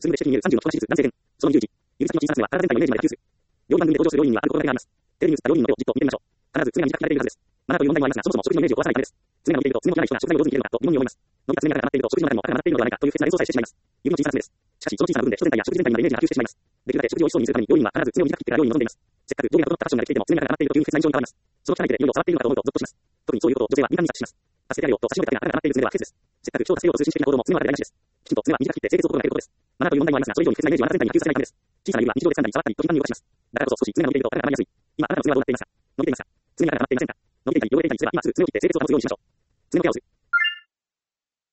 数分で指摘に見える30の小指数、男性弁。その20時。指先の小ささには体全体のイメージまでがフューズ。料理番組で登場する料理人にはある心がけがあります。テレビに映った料理人の手をじっと見てみましょう。必ず爪が短く切られているはずです。マナーという問題もありますが、そもそも食事のイメージを壊さないためです。爪が伸びていると、爪の切らない人が食材を上手に切れるのかと疑問に思います。伸びた爪が長くなっていると、食事の中でも歯が曲がっているのではないかという不潔な連想さえしてしまいます。指の小ささです。しかし、その小さな部分で人全体や食事全体にまでイメージが普及してしまいます。できるだけ食事を美味しそうに見せるために、料理人は必ず爪を短く切ってから料理に臨んでいます。せっかく道理が整ったファッションができていても、爪が長くなっていると急に不潔な印象に変わります。その汚い手で料理を触っているのかと思うとゾッとします。特にそういうことを女性は敏感に察知します。助けてあげようと差し伸べた手が歯が長くなっている爪では不潔です。せっかく人を助けようとする紳士的な行動も爪は当たり前なしです。きちんと爪は短く切って清潔を心がけることです。マナーという問題もありますが、それ以上に不潔なイメージはあなた全体に普及させないためです。小さな指は日常で掴んだり触ったりと頻繁に動かします。だからこそ少し爪が伸びていると歯が絡まりやすい。今、あなたの爪はどうなっていますか？伸びていますか？爪が長くなっていませんか？伸びていたり汚れていたりすれば、今すぐ爪を切って清潔を保つようにしましょう。爪のケアをする。